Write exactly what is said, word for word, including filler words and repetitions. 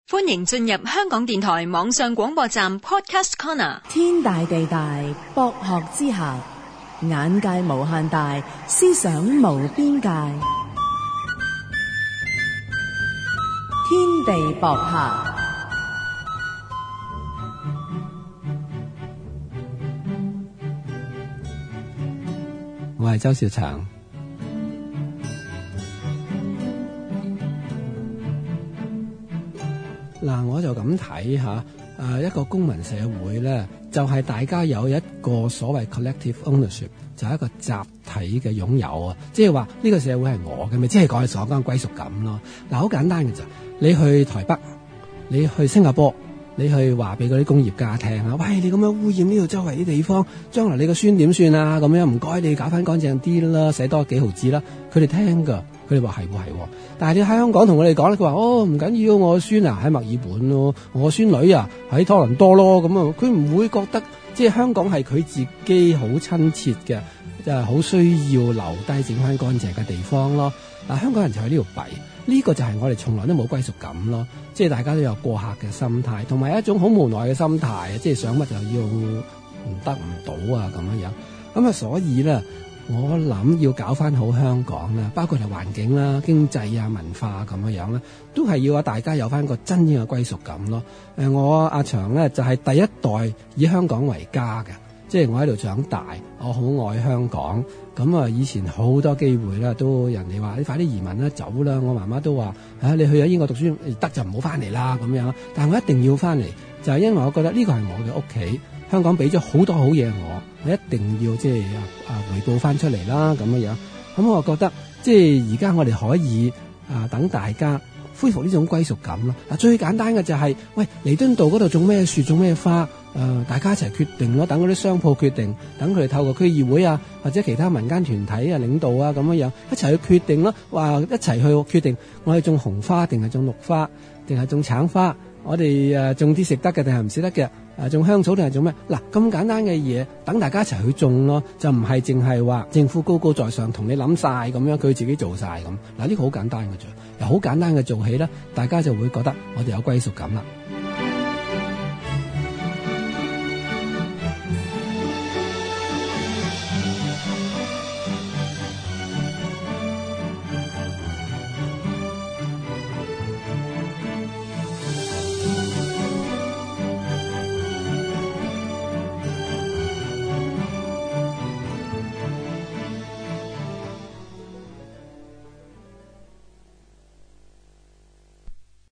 歡迎進入香港電台網上廣播站 Podcast Corner。 天大地大，博學之下，眼界無限大，思想無邊界。天地博客。 我係周兆祥。嗱，我就咁睇吓，誒，一個公民社會咧，就係、是、大家有一個所謂 collective ownership，就係一個集體嘅擁有啊，即係話呢個社會係我嘅，咪即係講所講歸屬感咯。嗱，好簡單嘅咋，你去台北，你去新加坡，你去話俾嗰啲工業家聽啊，喂，你咁樣污染呢度周圍啲地方，將來你個孫點算啊？咁樣唔該，你搞翻乾淨啲啦，使多幾毫子啦，佢哋聽噶。佢哋話係喎係喎，但係你喺香港同我哋講咧，佢話哦唔緊要，我孫啊喺墨爾本咯，我孫女啊喺多倫多咯，咁啊佢唔會覺得即係香港係佢自己好親切嘅，就係好需要留低整翻乾淨嘅地方咯。嗱，香港人就喺呢度弊，呢個就係我哋從來都冇歸屬感咯，即係大家都有過客嘅心態，同埋一種好無奈嘅心態，即係想乜就要唔得唔到啊咁樣樣，咁啊所以咧。我諗要搞翻好香港啦，包括係環境啦、經濟啊、文化咁樣樣咧，都係要大家有翻個真正嘅歸屬感咯。誒，我阿祥咧就係第一代以香港為家嘅，即係我喺度長大，我好愛香港。咁啊，以前好多機會啦，都人哋話你快啲移民啦，走啦。我媽媽都話：啊，你去咗英國讀書得就唔好翻嚟啦咁樣。但係我一定要翻嚟，就係因為我覺得呢個係我嘅屋企。香港俾咗好多好嘢我，我一定要即係啊回報翻出嚟啦咁樣樣。咁我覺得即係而家我哋可以啊等大家恢復呢種歸屬感咯。嗱，最簡單嘅就係、是、喂彌敦道嗰度種咩樹種咩花，誒、呃、大家一齊決定咯，等嗰啲商鋪決定，等佢哋透過區議會啊或者其他民間團體啊領導啊咁樣樣一齊去決定咯，話一齊去決定我哋種紅花定係種綠花定係種橙花，我哋誒種啲食得嘅定係唔食得嘅。啊，種香草定係種咩？嗱，咁簡單嘅嘢，等大家一齊去種咯，就唔係淨係話政府高高在上同你諗晒咁樣，佢自己做晒咁。嗱，呢個好簡單嘅啫，由好簡單嘅做起咧，大家就會覺得我哋有歸屬感啦。